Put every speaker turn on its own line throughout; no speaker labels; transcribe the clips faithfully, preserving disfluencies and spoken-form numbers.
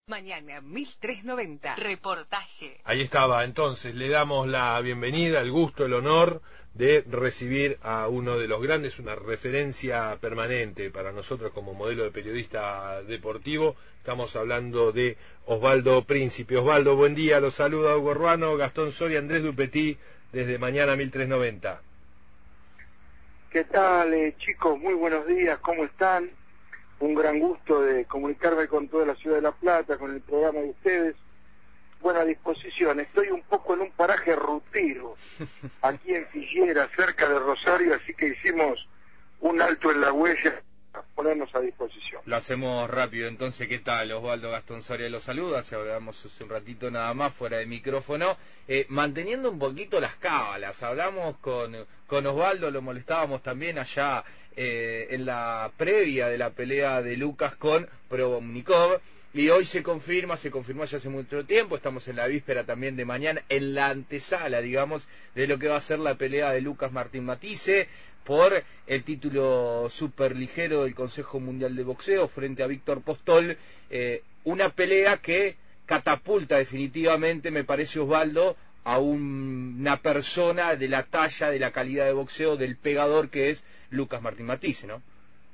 Mañana mil trescientos noventa, reportaje.
Ahí estaba, entonces le damos la bienvenida, el gusto, el honor de recibir a uno de los grandes, una referencia permanente para nosotros como modelo de periodista deportivo. Estamos hablando de Osvaldo Príncipe. Osvaldo, buen día, los saluda Hugo Ruano, Gastón Soria, Andrés Dupetí, desde Mañana mil trescientos noventa.
¿Qué tal, eh, chicos? Muy buenos días, ¿cómo están? Un gran gusto de comunicarme con toda la ciudad de La Plata, con el programa de ustedes. Buena disposición. Estoy un poco en un paraje rutero, aquí en Figuera, cerca de Rosario, así que hicimos un alto en la huella para ponernos a disposición.
Lo hacemos rápido, entonces, ¿qué tal? Osvaldo Gastón Soria los saluda, se hablamos hace un ratito nada más, fuera de micrófono, eh, manteniendo un poquito las cábalas. Hablamos con, con Osvaldo, lo molestábamos también allá eh, en la previa de la pelea de Lucas con Probovnikov, y hoy se confirma, se confirmó ya hace mucho tiempo, estamos en la víspera también de mañana, en la antesala, digamos, de lo que va a ser la pelea de Lucas Martín Matisse por el título superligero del Consejo Mundial de Boxeo frente a Víctor Postol, eh, una pelea que catapulta definitivamente, me parece, Osvaldo, a un, una persona de la talla, de la calidad de boxeo, del pegador que es Lucas Martín Matisse, ¿no?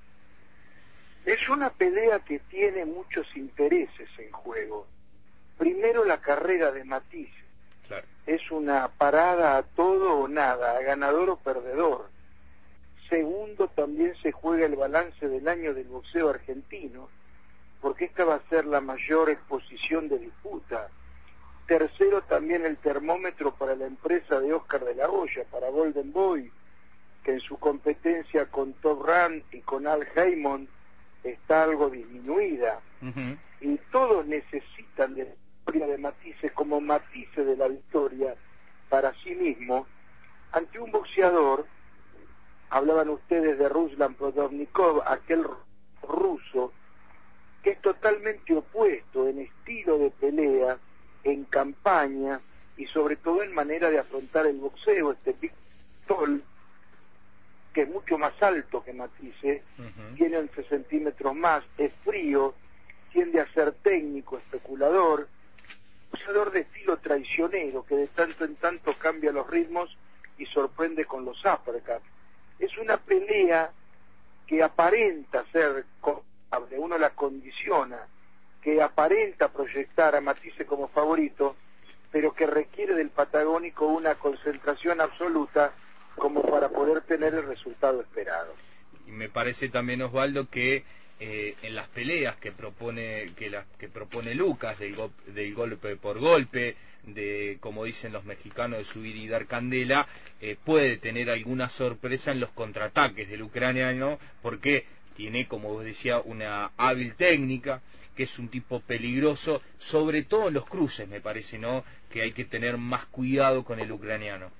Es una pelea que tiene muchos intereses en juego. Primero, la carrera de Matisse.
Claro.
Es una parada a todo o nada, a ganador o perdedor. Segundo, también se juega el balance del año del boxeo argentino, porque esta va a ser la mayor exposición de disputa. Tercero, también el termómetro para la empresa de Oscar de la Hoya, para Golden Boy, que en su competencia con Top Rank y con Al Haymon está algo disminuida.
Uh-huh.
Y todos necesitan de la victoria de Matisse como Matisse de la victoria para sí mismo, ante un boxeador. Hablaban ustedes de Ruslan Provodnikov, aquel ruso, que es totalmente opuesto en estilo de pelea, en campaña y sobre todo en manera de afrontar el boxeo. Este Víctor, que es mucho más alto que Matisse, uh-huh. Tiene once centímetros más, es frío, tiende a ser técnico, especulador, boxeador de estilo traicionero, que de tanto en tanto cambia los ritmos y sorprende con los uppercuts. Es una pelea que aparenta ser confiable, uno la condiciona, que aparenta proyectar a Matisse como favorito, pero que requiere del patagónico una concentración absoluta como para poder tener el resultado esperado.
Y me parece también, Osvaldo, que eh, en las peleas que propone que la, que propone Lucas, del, go, del golpe por golpe, de, como dicen los mexicanos, de subir y dar candela, eh, puede tener alguna sorpresa en los contraataques del ucraniano, porque tiene, como vos decía, una hábil técnica, que es un tipo peligroso, sobre todo en los cruces, me parece, ¿no?, que hay que tener más cuidado con el ucraniano.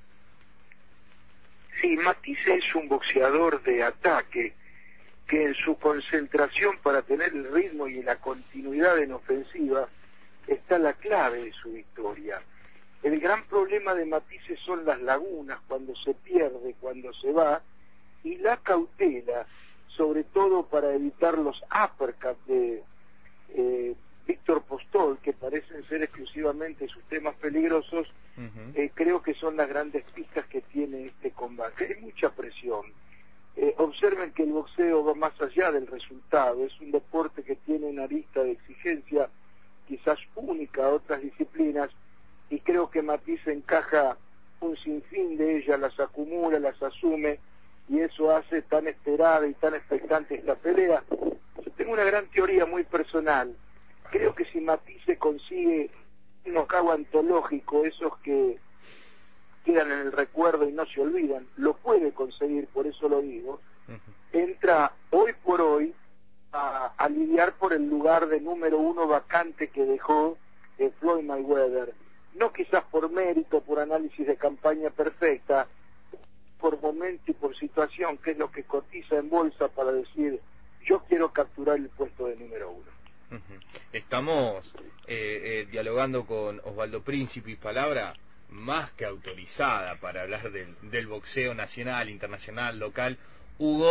Sí, Matisse es un boxeador de ataque, que en su concentración para tener el ritmo y la continuidad en ofensiva está la clave de su victoria. El gran problema de Matisse son las lagunas, cuando se pierde, cuando se va, y la cautela, sobre todo para evitar los uppercuts de eh, Víctor Postol, que parecen ser exclusivamente sus temas peligrosos. Uh-huh. eh, creo que son las grandes pistas que tiene este combate. Hay mucha presión. Eh, observen que el boxeo va más allá del resultado, es un deporte que tiene una lista de exigencia quizás única a otras disciplinas, y creo que Matisse encaja un sinfín de ellas, las acumula, las asume, y eso hace tan esperada y tan expectante esta pelea. Yo tengo una gran teoría muy personal. Creo que si Matisse consigue un knockout antológico, esos que quedan en el recuerdo y no se olvidan, lo puede conseguir, por eso lo digo, entra hoy por hoy a, a lidiar por el lugar de número uno vacante que dejó eh, Floyd Mayweather, no quizás por mérito, por análisis de campaña perfecta, por momento y por situación, que es lo que cotiza en bolsa para decir, yo quiero capturar el puesto de número uno.
Estamos eh, eh, dialogando con Osvaldo Príncipe, y palabra más que autorizada para hablar del, del boxeo nacional, internacional, local. Hugo,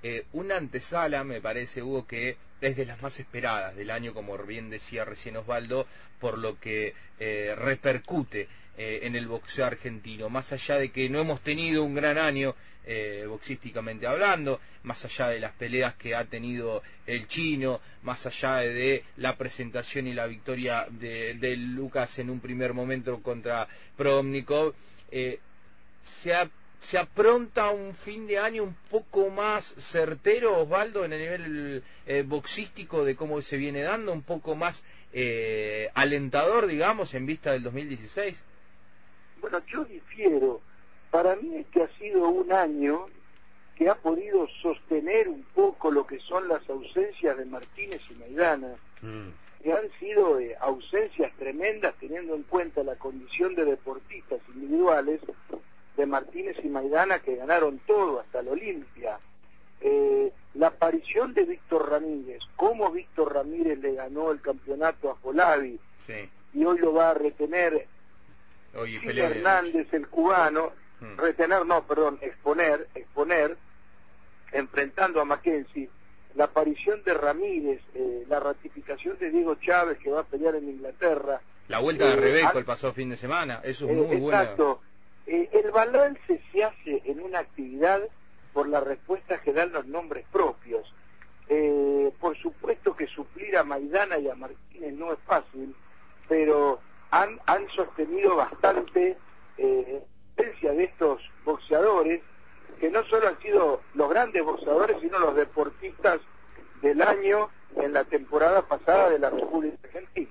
eh, una antesala, me parece, Hugo, que es de las más esperadas del año, como bien decía recién Osvaldo, por lo que eh, repercute eh, en el boxeo argentino, más allá de que no hemos tenido un gran año eh, boxísticamente hablando, más allá de las peleas que ha tenido el Chino, más allá de la presentación y la victoria de, de Lucas en un primer momento contra Prodomnikov, eh, se ha ¿se apronta un fin de año un poco más certero, Osvaldo, en el nivel eh, boxístico de cómo se viene dando, un poco más eh, alentador, digamos, en vista del dos mil dieciséis?
Bueno, yo difiero. Para mí es que ha sido un año que ha podido sostener un poco lo que son las ausencias de Martínez y Maidana, mm. que han sido eh, ausencias tremendas teniendo en cuenta la condición de deportistas individuales de Martínez y Maidana, que ganaron todo, hasta la Olimpia. Eh, la aparición de Víctor Ramírez, cómo Víctor Ramírez le ganó el campeonato a Folavi, sí. y hoy lo va a retener Oye, Hernández, el cubano, hmm. retener, no, perdón, exponer, exponer, enfrentando a Mackenzie, la aparición de Ramírez, eh, la ratificación de Diego Chávez, que va a pelear en Inglaterra.
La vuelta eh, de Rebeco a... el pasado fin de semana, eso es eh, muy bueno.
Exacto. Eh, el balance se hace en una actividad por la respuesta que dan los nombres propios. Eh, por supuesto que suplir a Maidana y a Martínez no es fácil, pero han, han sostenido bastante eh, la presencia de estos boxeadores, que no solo han sido los grandes boxeadores, sino los deportistas del año en la temporada pasada de la República Argentina.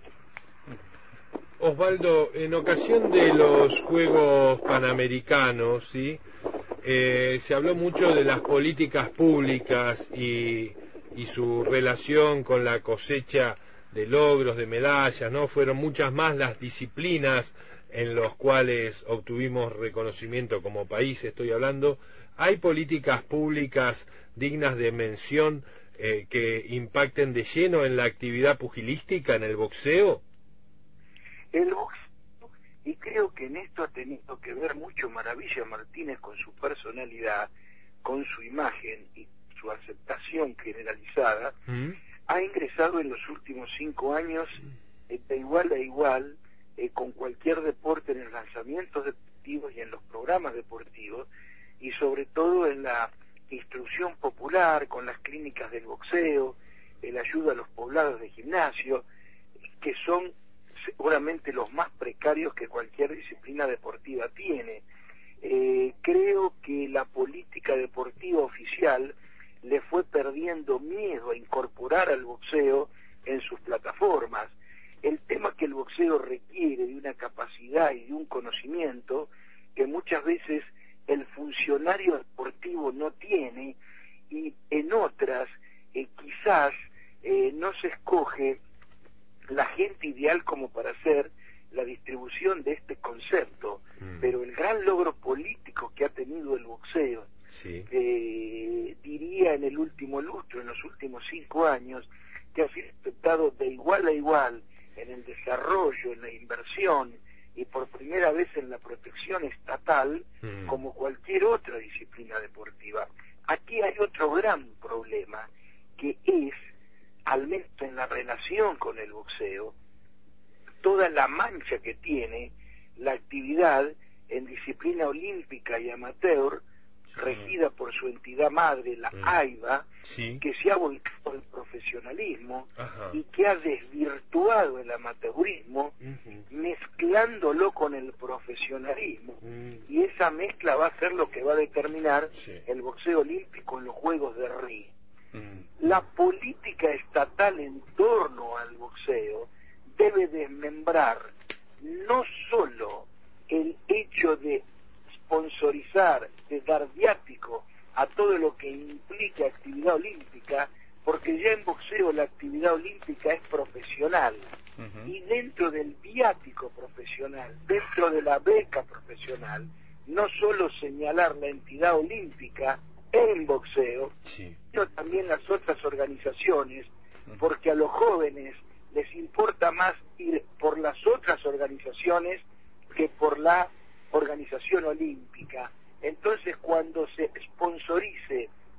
Osvaldo, en ocasión de los Juegos Panamericanos, ¿sí? eh, se habló mucho de las políticas públicas y, y su relación con la cosecha de logros, de medallas, ¿no? Fueron muchas más las disciplinas en las cuales obtuvimos reconocimiento como país, estoy hablando. ¿Hay políticas públicas dignas de mención eh, que impacten de lleno en la actividad pugilística, en el boxeo?
El boxeo, y creo que en esto ha tenido que ver mucho Maravilla Martínez con su personalidad, con su imagen y su aceptación generalizada, ¿Mm? ha ingresado en los últimos cinco años eh, de igual a igual eh, con cualquier deporte en los lanzamientos deportivos y en los programas deportivos, y sobre todo en la instrucción popular, con las clínicas del boxeo, el ayuda a los poblados de gimnasio, que son seguramente los más precarios que cualquier disciplina deportiva tiene. Eh, creo que la política deportiva oficial le fue perdiendo miedo a incorporar al boxeo en sus plataformas. El tema que el boxeo requiere de una capacidad y de un conocimiento que muchas veces el funcionario deportivo no tiene, y en otras eh, quizás eh, no se escoge la gente ideal como para hacer la distribución de este concepto, mm. pero el gran logro político que ha tenido el boxeo, sí. eh, diría en el último lustro, en los últimos cinco años, que ha sido aceptado de igual a igual en el desarrollo, en la inversión y por primera vez en la protección estatal, mm. como cualquier otra disciplina deportiva. Aquí hay otro gran problema, que es, al menos en la relación con el boxeo, toda la mancha que tiene la actividad en disciplina olímpica y amateur, sí. regida por su entidad madre, la sí. AIBA, sí. que se ha volcado al profesionalismo, Ajá. y que ha desvirtuado el amateurismo, uh-huh. mezclándolo con el profesionalismo, uh-huh. y esa mezcla va a ser lo que va a determinar sí. el boxeo olímpico en los Juegos de Río. La política estatal en torno al boxeo debe desmembrar no solo el hecho de sponsorizar, de dar viático a todo lo que implique actividad olímpica, porque ya en boxeo la actividad olímpica es profesional, uh-huh. y dentro del viático profesional, dentro de la beca profesional, no solo señalar la entidad olímpica en boxeo, sí. sino también las otras organizaciones, porque a los jóvenes les importa más ir por las otras organizaciones que por la organización olímpica. Entonces, cuando se sponsorice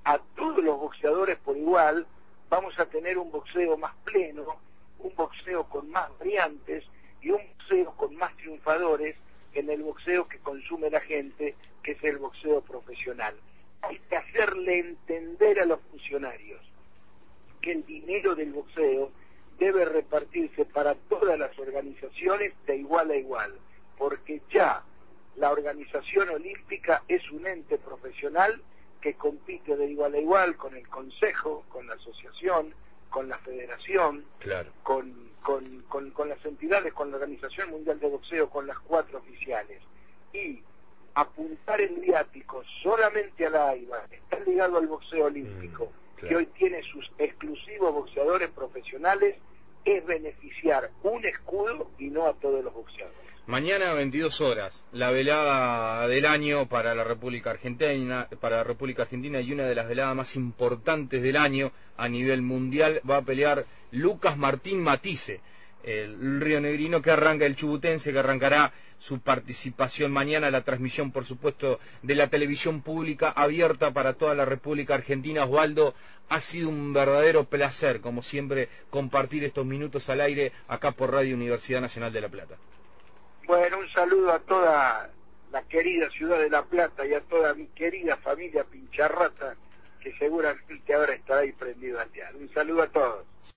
a todos los boxeadores por igual, vamos a tener un boxeo más pleno, un boxeo con más variantes y un boxeo con más triunfadores en el boxeo que consume la gente, que es el boxeo profesional. Hay que hacerle entender a los funcionarios que el dinero del boxeo debe repartirse para todas las organizaciones de igual a igual, porque ya la organización olímpica es un ente profesional que compite de igual a igual con el consejo, con la asociación, con la federación,
claro.
con, con, con, con las entidades, con la Organización Mundial de Boxeo, con las cuatro oficiales. Y apuntar el viático solamente a la AIBA, está ligado al boxeo olímpico, mm, claro. que hoy tiene sus exclusivos boxeadores profesionales, es beneficiar un escudo y no a todos los boxeadores.
Mañana veintidós horas, la velada del año para la República Argentina, para la República Argentina y una de las veladas más importantes del año a nivel mundial, va a pelear Lucas Martín Matisse, el rionegrino que arranca, el chubutense que arrancará su participación mañana, la transmisión por supuesto de la televisión pública abierta para toda la República Argentina. Osvaldo, ha sido un verdadero placer, como siempre, compartir estos minutos al aire acá por Radio Universidad Nacional de La Plata.
Bueno, un saludo a toda la querida ciudad de La Plata y a toda mi querida familia Pincharrata, que seguramente ahora estará ahí prendido al diario. Un saludo a todos.